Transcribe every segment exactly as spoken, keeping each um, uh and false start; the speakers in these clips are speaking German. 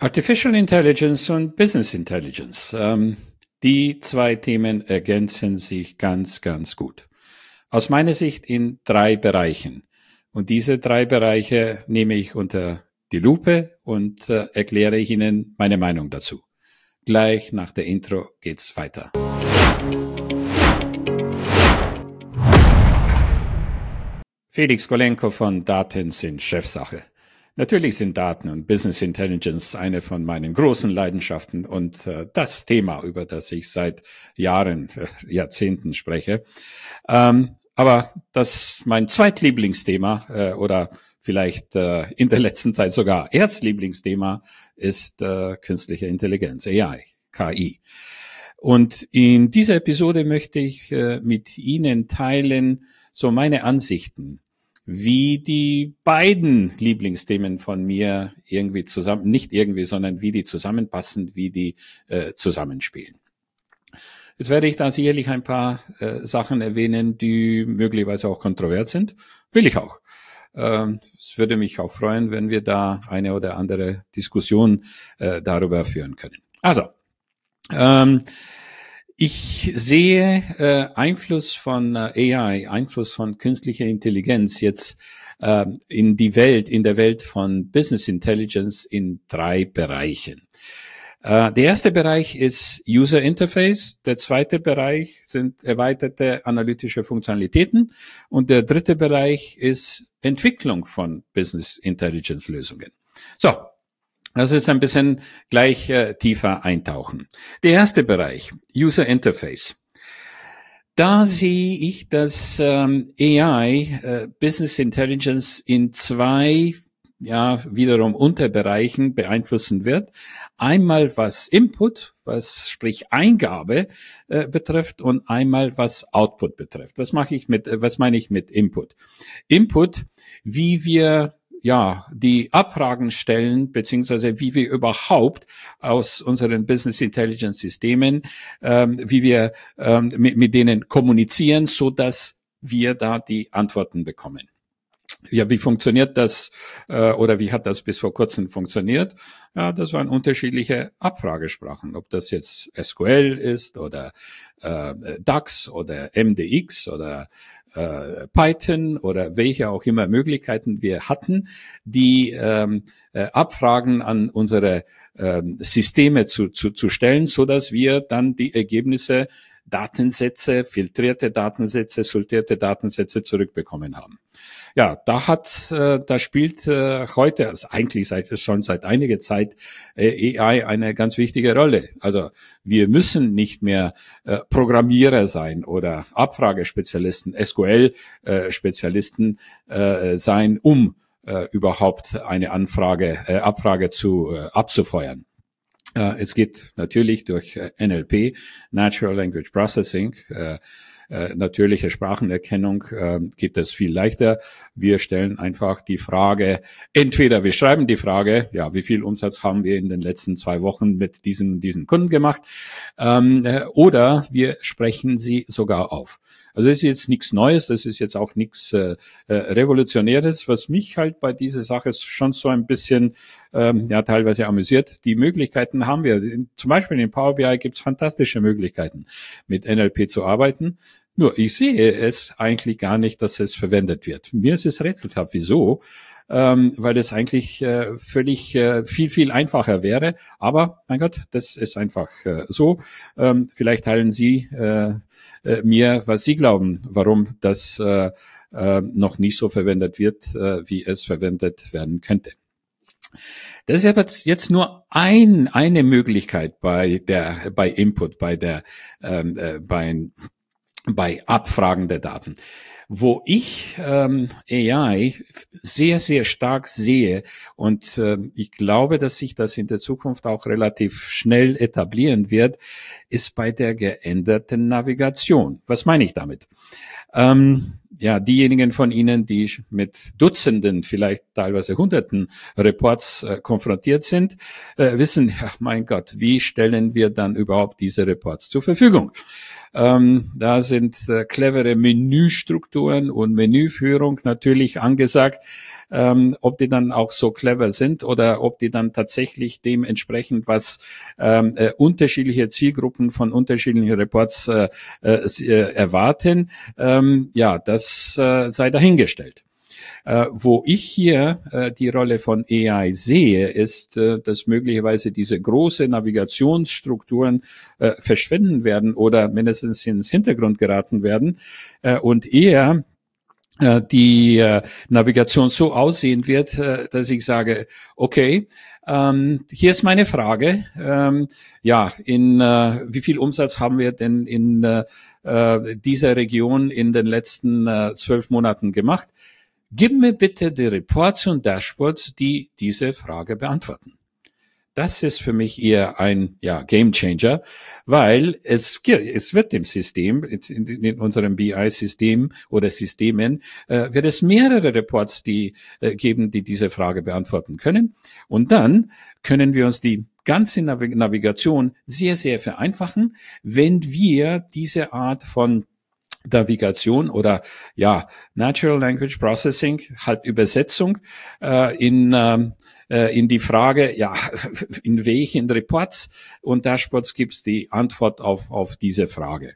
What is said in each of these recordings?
Artificial Intelligence und Business Intelligence. Ähm, die zwei Themen ergänzen sich ganz, ganz gut. Aus meiner Sicht in drei Bereichen. Und diese drei Bereiche nehme ich unter die Lupe und äh, erkläre ich Ihnen meine Meinung dazu. Gleich nach der Intro geht's weiter. Felix Golenko von Daten sind Chefsache. Natürlich sind Daten und Business Intelligence eine von meinen großen Leidenschaften und äh, das Thema, über das ich seit Jahren, äh, Jahrzehnten spreche. Ähm, aber das mein zweitlieblingsthema äh, oder vielleicht äh, in der letzten Zeit sogar Erstlieblingsthema ist äh, künstliche Intelligenz, A I, K I. Und in dieser Episode möchte ich äh, mit Ihnen teilen so meine Ansichten, wie die beiden Lieblingsthemen von mir irgendwie zusammen, nicht irgendwie, sondern wie die zusammenpassen, wie die äh, zusammenspielen. Jetzt werde ich da sicherlich ein paar äh, Sachen erwähnen, die möglicherweise auch kontrovers sind. Will ich auch. Ähm, es würde mich auch freuen, wenn wir da eine oder andere Diskussion äh, darüber führen können. Also, ähm, ich sehe äh, Einfluss von äh, A I, Einfluss von künstlicher Intelligenz jetzt äh, in die Welt, in der Welt von Business Intelligence in drei Bereichen. Äh, der erste Bereich ist User Interface, der zweite Bereich sind erweiterte analytische Funktionalitäten und der dritte Bereich ist Entwicklung von Business Intelligence Lösungen. So. Das ist ein bisschen gleich äh, tiefer eintauchen. Der erste Bereich, User Interface. Da sehe ich, dass ähm, A I, äh, Business Intelligence, in zwei, ja, wiederum Unterbereichen beeinflussen wird. Einmal was Input, was sprich Eingabe äh, betrifft und einmal was Output betrifft. Was mache ich mit, äh, was meine ich mit Input? Input, wie wir ja, die Abfragen stellen, beziehungsweise wie wir überhaupt aus unseren Business Intelligence Systemen, ähm, wie wir ähm, mit, mit denen kommunizieren, so dass wir da die Antworten bekommen. Ja, wie funktioniert das äh, oder wie hat das bis vor kurzem funktioniert? Ja, das waren unterschiedliche Abfragesprachen, ob das jetzt S Q L ist oder äh, DAX oder M D X oder äh, Python oder welche auch immer Möglichkeiten wir hatten, die ähm, äh, Abfragen an unsere äh, Systeme zu, zu, zu stellen, so dass wir dann die Ergebnisse, Datensätze, filtrierte Datensätze, sortierte Datensätze zurückbekommen haben. Ja, da hat, äh, da spielt äh, heute, also eigentlich seit schon seit einiger Zeit äh, A I eine ganz wichtige Rolle. Also wir müssen nicht mehr äh, Programmierer sein oder Abfragespezialisten, S Q L-Spezialisten äh, sein, um äh, überhaupt eine Anfrage, äh, Abfrage zu äh, abzufeuern. Uh, es geht natürlich durch uh, N L P, Natural Language Processing, uh, uh, natürliche Sprachenerkennung, uh, geht das viel leichter. Wir stellen einfach die Frage, entweder wir schreiben die Frage, ja, wie viel Umsatz haben wir in den letzten zwei Wochen mit diesen, diesen Kunden gemacht, um, uh, oder wir sprechen sie sogar auf. Also das ist jetzt nichts Neues, das ist jetzt auch nichts äh, Revolutionäres, was mich halt bei dieser Sache schon so ein bisschen ähm, ja teilweise amüsiert. Die Möglichkeiten haben wir. Zum Beispiel in Power B I gibt es fantastische Möglichkeiten, mit N L P zu arbeiten. Nur ich sehe es eigentlich gar nicht, dass es verwendet wird. Mir ist es rätselhaft, wieso? Ähm, weil das eigentlich äh, völlig äh, viel, viel einfacher wäre. Aber, mein Gott, das ist einfach äh, so. Ähm, vielleicht teilen Sie äh, äh, mir, was Sie glauben, warum das äh, äh, noch nicht so verwendet wird, äh, wie es verwendet werden könnte. Das ist aber jetzt nur ein, eine Möglichkeit bei der, bei Input, bei der, ähm, äh, bei, bei Abfragen der Daten. Wo ich ähm, A I sehr, sehr stark sehe und äh, ich glaube, dass sich das in der Zukunft auch relativ schnell etablieren wird, ist bei der geänderten Navigation. Was meine ich damit? Ähm, ja, diejenigen von Ihnen, die mit Dutzenden, vielleicht teilweise Hunderten Reports äh, konfrontiert sind, äh, wissen, ja, mein Gott, wie stellen wir dann überhaupt diese Reports zur Verfügung? Ähm, da sind äh, clevere Menüstrukturen und Menüführung natürlich angesagt. Ähm, ob die dann auch so clever sind oder ob die dann tatsächlich dementsprechend, was ähm, äh, unterschiedliche Zielgruppen von unterschiedlichen Reports äh, äh, erwarten, ähm, ja, das äh, sei dahingestellt. Äh, wo ich hier äh, die Rolle von A I sehe, ist, äh, dass möglicherweise diese große Navigationsstrukturen äh, verschwinden werden oder mindestens ins Hintergrund geraten werden äh, und eher äh, die äh, Navigation so aussehen wird, äh, dass ich sage, okay, ähm, hier ist meine Frage. Ähm, ja, in äh, wie viel Umsatz haben wir denn in äh, dieser Region in den letzten äh, zwölf Monaten gemacht? Gib mir bitte die Reports und Dashboards, die diese Frage beantworten. Das ist für mich eher ein ja, Game Changer, weil es, es wird dem System, in, in unserem B I-System oder Systemen, äh, wird es mehrere Reports die äh, geben, die diese Frage beantworten können. Und dann können wir uns die ganze Navig- Navigation sehr, sehr vereinfachen, wenn wir diese Art von Navigation oder ja Natural Language Processing, halt Übersetzung äh, in ähm, äh, in die Frage, ja, in welchen Reports und Dashboards gibt's die Antwort auf auf diese Frage.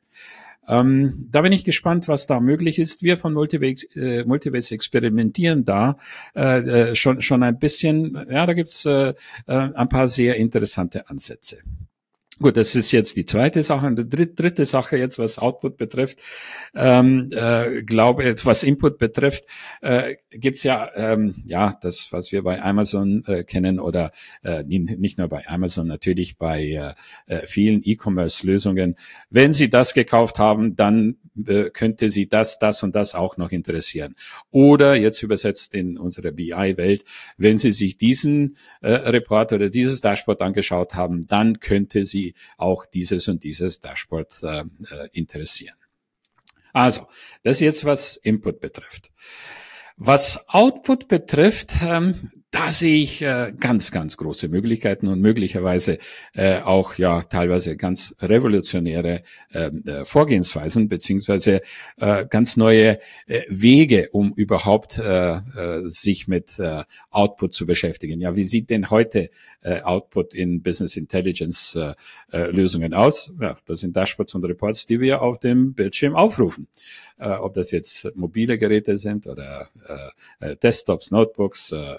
Ähm, da bin ich gespannt, was da möglich ist. Wir von Multibase, äh, Multibase experimentieren da äh, äh, schon schon ein bisschen. Ja, da gibt's äh, äh, ein paar sehr interessante Ansätze. Gut, das ist jetzt die zweite Sache. Und die dritte, dritte Sache jetzt, was Output betrifft, ähm, äh, glaube jetzt, was Input betrifft, äh, gibt's ja ähm, ja das, was wir bei Amazon äh, kennen oder äh, nicht nur bei Amazon, natürlich bei äh, vielen E-Commerce-Lösungen. Wenn Sie das gekauft haben, dann äh, könnte Sie das, das und das auch noch interessieren. Oder jetzt übersetzt in unsere B I-Welt, wenn Sie sich diesen äh, Report oder dieses Dashboard angeschaut haben, dann könnte Sie auch dieses und dieses Dashboard äh, interessieren. Also, das ist jetzt, was Input betrifft. Was Output betrifft, ähm, da sehe ich äh, ganz, ganz große Möglichkeiten und möglicherweise äh, auch ja teilweise ganz revolutionäre äh, Vorgehensweisen beziehungsweise äh, ganz neue äh, Wege, um überhaupt äh, äh, sich mit äh, Output zu beschäftigen. Ja, wie sieht denn heute äh, Output in Business Intelligence äh, äh, Lösungen aus? Ja, das sind Dashboards und Reports, die wir auf dem Bildschirm aufrufen. Äh, ob das jetzt mobile Geräte sind oder äh, Desktops, Notebooks, äh,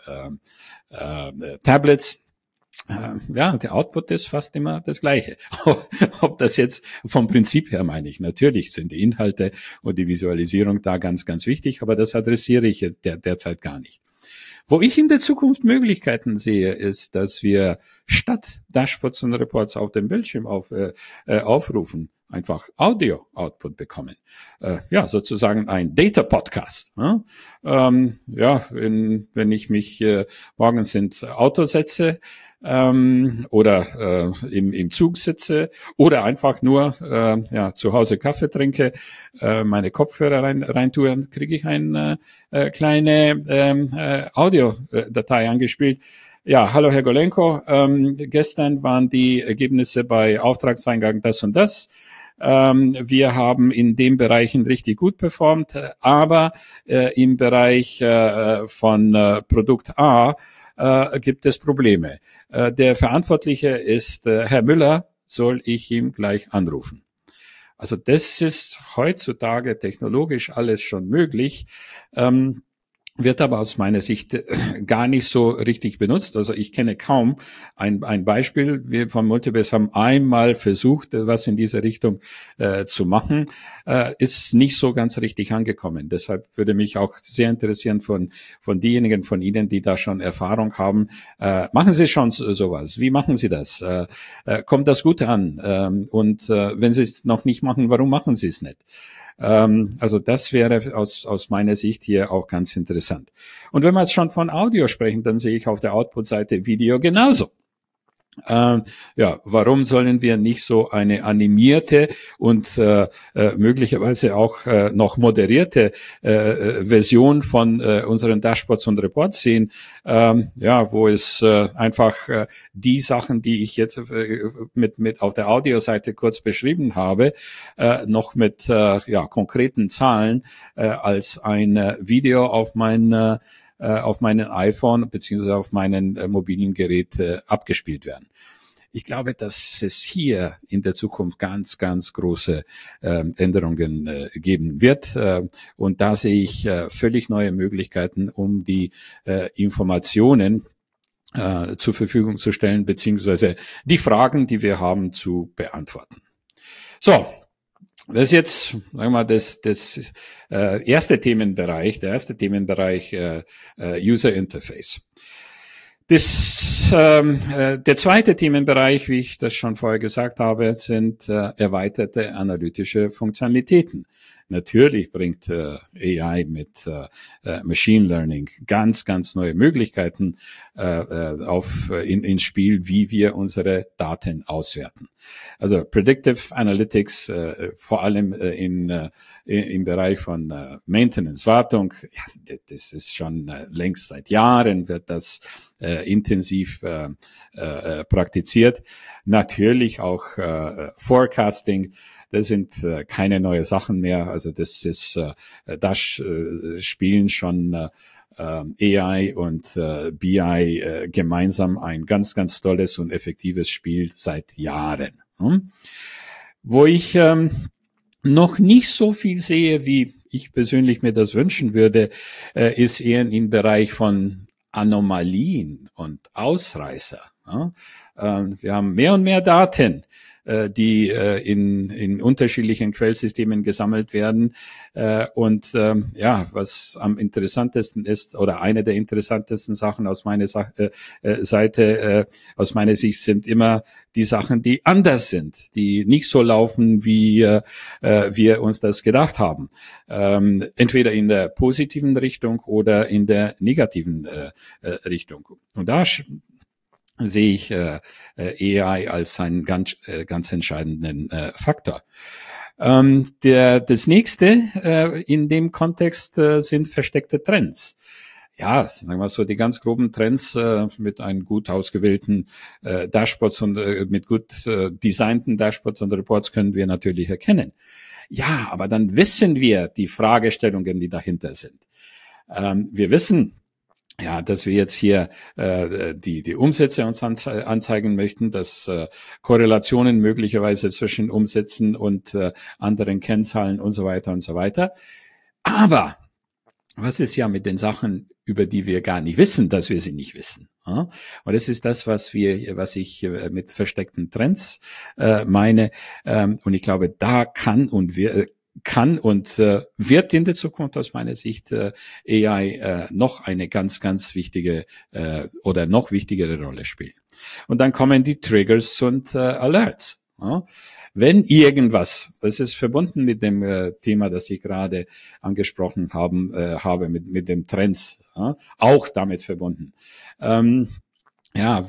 äh, Tablets. Äh, ja, der Output ist fast immer das Gleiche. Ob das jetzt vom Prinzip her meine ich. Natürlich sind die Inhalte und die Visualisierung da ganz, ganz wichtig, aber das adressiere ich der, derzeit gar nicht. Wo ich in der Zukunft Möglichkeiten sehe, ist, dass wir statt Dashboards und Reports auf dem Bildschirm auf, äh, aufrufen, einfach Audio-Output bekommen. Äh, ja, sozusagen ein Data-Podcast. Ne? Ähm, ja, in, wenn ich mich äh, morgens ins Auto setze ähm, oder äh, im, im Zug sitze oder einfach nur äh, ja, zu Hause Kaffee trinke, äh, meine Kopfhörer rein, rein tue, dann kriege ich eine äh, kleine ähm, äh, Audiodatei angespielt. Ja, hallo Herr Golenko, ähm, gestern waren die Ergebnisse bei Auftragseingang das und das. Ähm, wir haben in den Bereichen richtig gut performt, aber äh, im Bereich äh, von äh, Produkt A äh, gibt es Probleme. Äh, der Verantwortliche ist äh, Herr Müller, soll ich ihm gleich anrufen? Also das ist heutzutage technologisch alles schon möglich. Ähm, wird aber aus meiner Sicht gar nicht so richtig benutzt. Also ich kenne kaum ein, ein Beispiel. Wir von Multibase haben einmal versucht, was in diese Richtung äh, zu machen, äh, ist nicht so ganz richtig angekommen. Deshalb würde mich auch sehr interessieren von von diejenigen von Ihnen, die da schon Erfahrung haben. Äh, machen Sie schon so, sowas? Wie machen Sie das? Äh, äh, kommt das gut an? Ähm, und äh, wenn Sie es noch nicht machen, warum machen Sie es nicht? Also das wäre aus, aus meiner Sicht hier auch ganz interessant. Und wenn wir jetzt schon von Audio sprechen, dann sehe ich auf der Output-Seite Video genauso. Ähm, ja, warum sollen wir nicht so eine animierte und äh, äh, möglicherweise auch äh, noch moderierte äh, äh, Version von äh, unseren Dashboards und Reports sehen, ähm, ja, wo es äh, einfach äh, die Sachen, die ich jetzt äh, mit mit auf der Audioseite kurz beschrieben habe, äh, noch mit äh, ja konkreten Zahlen äh, als ein äh, Video auf mein äh, auf meinen iPhone beziehungsweise auf meinen äh, mobilen Gerät äh, abgespielt werden. Ich glaube, dass es hier in der Zukunft ganz, ganz große äh, Änderungen äh, geben wird. Äh, und da sehe ich äh, völlig neue Möglichkeiten, um die äh, Informationen äh, zur Verfügung zu stellen, beziehungsweise die Fragen, die wir haben, zu beantworten. So. Das ist jetzt, sagen wir mal, das, das äh, erste Themenbereich, der erste Themenbereich äh, äh, User Interface. Das, ähm, äh, der zweite Themenbereich, wie ich das schon vorher gesagt habe, sind äh, erweiterte analytische Funktionalitäten. Natürlich bringt äh, A I mit äh, Machine Learning ganz, ganz neue Möglichkeiten äh, auf, in, ins Spiel, wie wir unsere Daten auswerten. Also Predictive Analytics, äh, vor allem äh, in, äh, im Bereich von äh, Maintenance, Wartung, ja, das ist schon äh, längst seit Jahren wird das äh, intensiv äh, äh, praktiziert. Natürlich auch äh, Forecasting. Das sind äh, keine neue Sachen mehr. Also das ist, äh, da äh, spielen schon äh, A I und äh, B I äh, gemeinsam ein ganz, ganz tolles und effektives Spiel seit Jahren. Hm? Wo ich ähm, noch nicht so viel sehe, wie ich persönlich mir das wünschen würde, äh, ist eher im Bereich von Anomalien und Ausreißer. Ja? Äh, wir haben mehr und mehr Daten, äh, die äh, in, in unterschiedlichen Quellsystemen gesammelt werden. Äh, und ähm, ja, was am interessantesten ist, oder eine der interessantesten Sachen aus meiner Sa- äh, äh, Seite, äh, aus meiner Sicht, sind immer die Sachen, die anders sind, die nicht so laufen, wie äh, wir uns das gedacht haben. Ähm, entweder in der positiven Richtung oder in der negativen äh, äh, Richtung. Und da sehe ich äh, A I als einen ganz, äh, ganz entscheidenden äh, Faktor. Ähm, der, das nächste äh, in dem Kontext äh, sind versteckte Trends. Ja, sagen wir so, die ganz groben Trends äh, mit einem gut ausgewählten äh, Dashboards und äh, mit gut äh, designten Dashboards und Reports können wir natürlich erkennen. Ja, aber dann wissen wir die Fragestellungen, die dahinter sind. Ähm, wir wissen, ja, dass wir jetzt hier äh, die die Umsätze uns anze- anzeigen möchten, dass äh, Korrelationen möglicherweise zwischen Umsätzen und äh, anderen Kennzahlen und so weiter und so weiter. Aber was ist ja mit den Sachen, über die wir gar nicht wissen, dass wir sie nicht wissen? Ja? Und das ist das, was wir, was ich äh, mit versteckten Trends äh, meine. Ähm, und ich glaube, da kann und wir kann und äh, wird in der Zukunft aus meiner Sicht äh, A I äh, noch eine ganz, ganz wichtige äh, oder noch wichtigere Rolle spielen. Und dann kommen die Triggers und äh, Alerts. Ja? Wenn irgendwas, das ist verbunden mit dem äh, Thema, das ich gerade angesprochen haben, äh, habe, mit, mit den Trends, ja? Auch damit verbunden. Ähm, ja,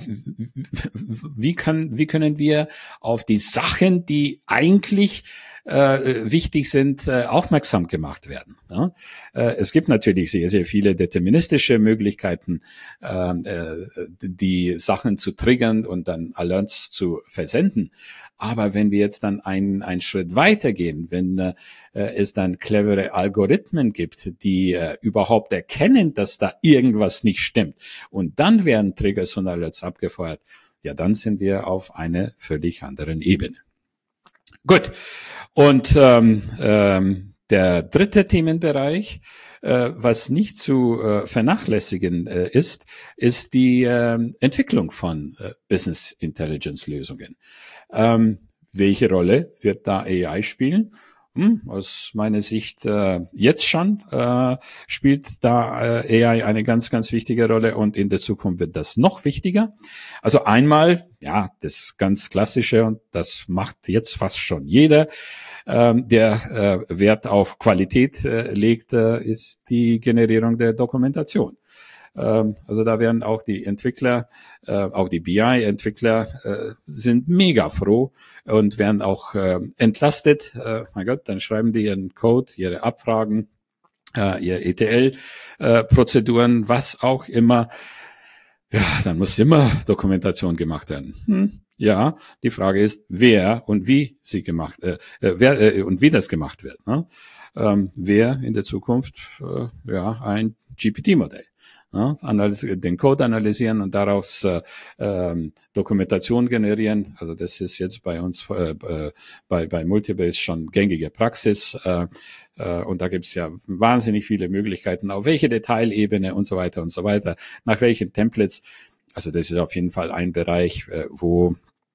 wie kann, wie können wir auf die Sachen, die eigentlich äh, wichtig sind, äh, aufmerksam gemacht werden? Ja? Äh, es gibt natürlich sehr, sehr viele deterministische Möglichkeiten, äh, die Sachen zu triggern und dann Alerts zu versenden. Aber wenn wir jetzt dann einen, einen Schritt weitergehen, wenn äh, es dann clevere Algorithmen gibt, die äh, überhaupt erkennen, dass da irgendwas nicht stimmt, und dann werden Triggers und Alerts abgefeuert, ja, dann sind wir auf einer völlig anderen Ebene. Gut. Und ähm, ähm, der dritte Themenbereich, äh, was nicht zu äh, vernachlässigen äh, ist, ist die äh, Entwicklung von äh, Business Intelligence Lösungen. Ähm, welche Rolle wird da A I spielen? Hm, aus meiner Sicht äh, jetzt schon äh, spielt da äh, A I eine ganz, ganz wichtige Rolle, und in der Zukunft wird das noch wichtiger. Also einmal, ja, das ganz Klassische, und das macht jetzt fast schon jeder, ähm, der äh, Wert auf Qualität äh, legt, äh, ist die Generierung der Dokumentation. Ähm, also da werden auch die Entwickler, äh, auch die B I-Entwickler äh, sind mega froh und werden auch äh, entlastet. Äh, mein Gott, dann schreiben die ihren Code, ihre Abfragen, äh, ihr E T L-Prozeduren, was auch immer. Ja, dann muss immer Dokumentation gemacht werden. Hm, ja, die Frage ist, wer und wie sie gemacht, äh, wer äh, und wie das gemacht wird. Ne? Ähm, wer in der Zukunft äh, ja ein G P T-Modell, ja, den Code analysieren und daraus äh, ähm, Dokumentation generieren. Also das ist jetzt bei uns äh, bei bei Multibase schon gängige Praxis. Äh, äh, und da gibt's ja wahnsinnig viele Möglichkeiten, auf welche Detailebene und so weiter und so weiter, nach welchen Templates. Also das ist auf jeden Fall ein Bereich, äh, wo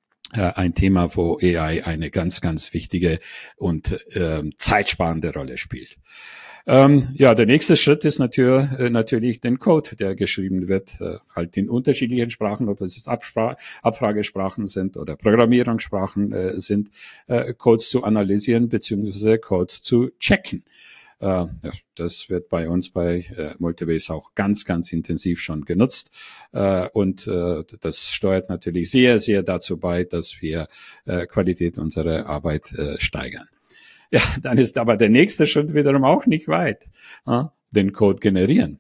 ein Thema, wo A I eine ganz, ganz wichtige und ähm, zeitsparende Rolle spielt. Ähm, ja, der nächste Schritt ist natürlich, äh, natürlich den Code, der geschrieben wird, äh, halt in unterschiedlichen Sprachen, ob es Abspra- Abfragesprachen sind oder Programmierungssprachen äh, sind, äh, Codes zu analysieren beziehungsweise Codes zu checken. Äh, ja, das wird bei uns bei äh, Multibase auch ganz, ganz intensiv schon genutzt. Äh, und äh, das steuert natürlich sehr, sehr dazu bei, dass wir äh, Qualität unserer Arbeit äh, steigern. Ja, dann ist aber der nächste Schritt wiederum auch nicht weit. Äh, den Code generieren.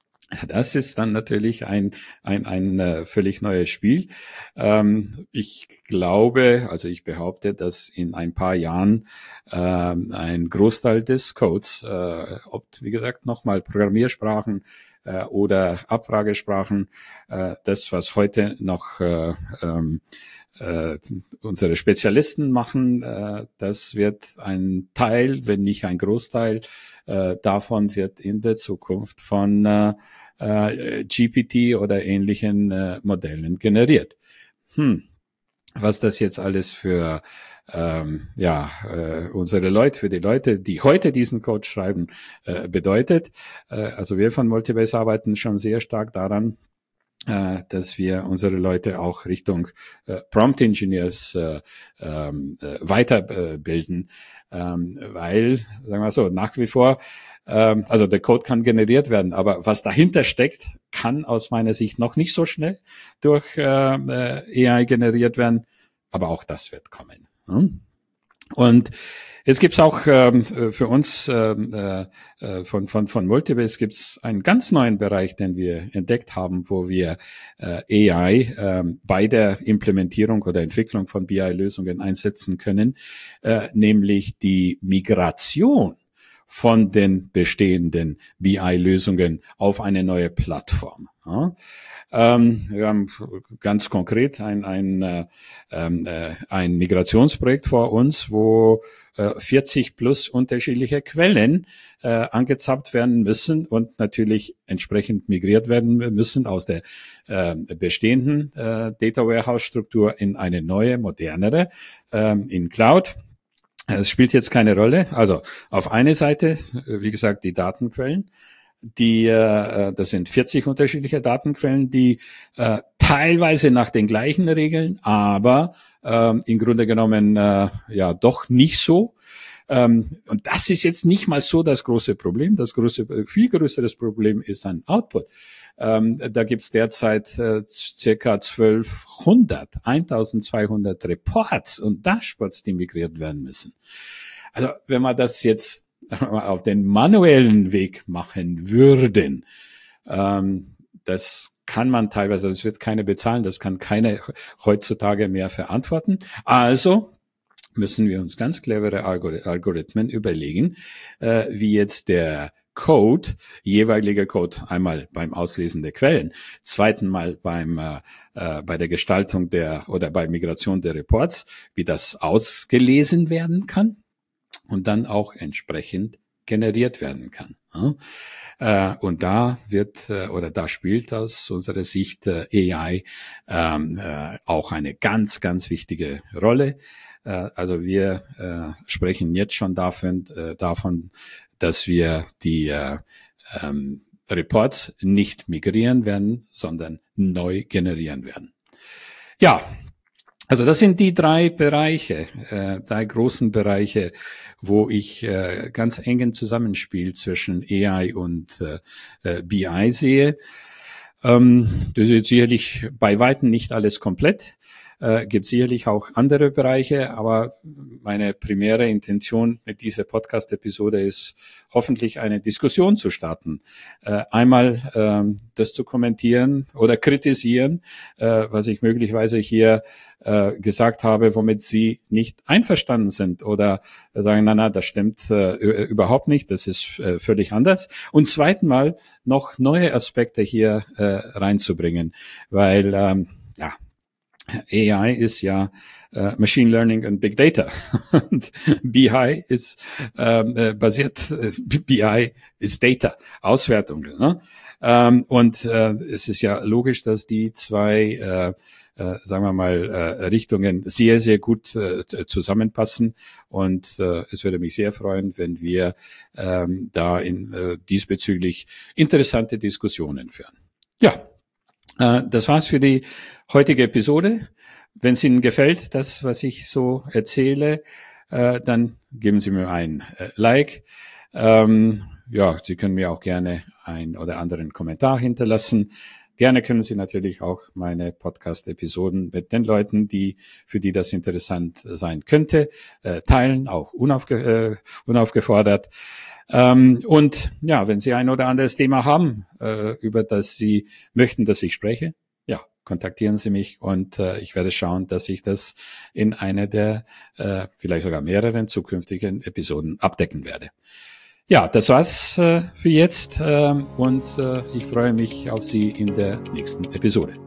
Das ist dann natürlich ein ein ein äh, völlig neues Spiel. Ähm, ich glaube, also ich behaupte, dass in ein paar Jahren ähm, ein Großteil des Codes, äh, ob wie gesagt nochmal Programmiersprachen äh, oder Abfragesprachen, äh, das was heute noch äh, ähm, äh, unsere Spezialisten machen, äh, das wird ein Teil, wenn nicht ein Großteil äh, davon wird in der Zukunft von äh, äh, G P T oder ähnlichen äh, Modellen generiert. Hm, was das jetzt alles für ähm, ja äh, unsere Leute, für die Leute, die heute diesen Code schreiben, äh, bedeutet. Äh, also wir von Multibase arbeiten schon sehr stark daran, äh, dass wir unsere Leute auch Richtung äh, Prompt Engineers äh, ähm, äh, weiterbilden, ähm, weil, sagen wir so, nach wie vor, ähm, also der Code kann generiert werden, aber was dahinter steckt, kann aus meiner Sicht noch nicht so schnell durch äh, äh, A I generiert werden, aber auch das wird kommen. Hm? Und jetzt gibt's auch ähm, für uns ähm, äh, von von von Multibase gibt's einen ganz neuen Bereich, den wir entdeckt haben, wo wir äh, A I äh, bei der Implementierung oder Entwicklung von B I-Lösungen einsetzen können, äh, nämlich die Migration von den bestehenden B I-Lösungen auf eine neue Plattform. Ja. Ähm, wir haben ganz konkret ein, ein, äh, äh, ein Migrationsprojekt vor uns, wo äh, vierzig plus unterschiedliche Quellen äh, angezapft werden müssen und natürlich entsprechend migriert werden müssen aus der äh, bestehenden äh, Data Warehouse Struktur in eine neue, modernere, äh, in Cloud. Es spielt jetzt keine Rolle. Also auf eine Seite, wie gesagt, die Datenquellen. Die, äh, das sind vierzig unterschiedliche Datenquellen, die äh, teilweise nach den gleichen Regeln, aber äh, im Grunde genommen äh, ja doch nicht so. Ähm, und das ist jetzt nicht mal so das große Problem. Das große, viel größeres Problem ist ein Output. Ähm, da gibt's derzeit äh, circa zwölfhundert, eintausendzweihundert Reports und Dashboards, die migriert werden müssen. Also wenn man das jetzt auf den manuellen Weg machen würden, ähm, das kann man teilweise, das wird keiner bezahlen, das kann keiner heutzutage mehr verantworten. Also müssen wir uns ganz clevere Algorithmen überlegen, äh, wie jetzt der Code, jeweiliger Code, einmal beim Auslesen der Quellen, zweiten Mal beim äh, äh, bei der Gestaltung der oder bei Migration der Reports, wie das ausgelesen werden kann und dann auch entsprechend generiert werden kann. Ja? Äh, und da wird äh, oder da spielt aus unserer Sicht äh, A I ähm, äh, auch eine ganz, ganz wichtige Rolle. Äh, also wir äh, sprechen jetzt schon davon, äh, davon, dass wir die äh, ähm, Reports nicht migrieren werden, sondern neu generieren werden. Ja, also das sind die drei Bereiche, äh, drei großen Bereiche, wo ich äh, ganz engen Zusammenspiel zwischen A I und äh, B I sehe. Ähm, das ist sicherlich bei Weitem nicht alles komplett. Äh, gibt sicherlich auch andere Bereiche, aber meine primäre Intention mit dieser Podcast-Episode ist, hoffentlich eine Diskussion zu starten. Äh, einmal ähm, das zu kommentieren oder kritisieren, äh, was ich möglicherweise hier äh, gesagt habe, womit Sie nicht einverstanden sind oder sagen, na, na, das stimmt äh, überhaupt nicht, das ist äh, völlig anders. Und zweiten Mal noch neue Aspekte hier äh, reinzubringen, weil ähm, ja, A I ist ja äh, Machine Learning und Big Data. Und B I ist ähm, äh, basiert, äh, B I ist Data, Auswertung. Ne? Ähm, und äh, es ist ja logisch, dass die zwei, äh, äh, sagen wir mal, äh, Richtungen sehr, sehr gut äh, zusammenpassen. Und äh, es würde mich sehr freuen, wenn wir ähm, da in, äh, diesbezüglich interessante Diskussionen führen. Ja. Das war's für die heutige Episode. Wenn es Ihnen gefällt, das, was ich so erzähle, dann geben Sie mir ein Like. Ähm, ja, Sie können mir auch gerne einen oder anderen Kommentar hinterlassen. Gerne können Sie natürlich auch meine Podcast-Episoden mit den Leuten, die für die das interessant sein könnte, teilen, auch unaufge- äh, unaufgefordert. Ähm, und ja, wenn Sie ein oder anderes Thema haben, äh, über das Sie möchten, dass ich spreche, ja, kontaktieren Sie mich und äh, ich werde schauen, dass ich das in einer der äh, vielleicht sogar mehreren zukünftigen Episoden abdecken werde. Ja, das war's äh, für jetzt äh, und äh, ich freue mich auf Sie in der nächsten Episode.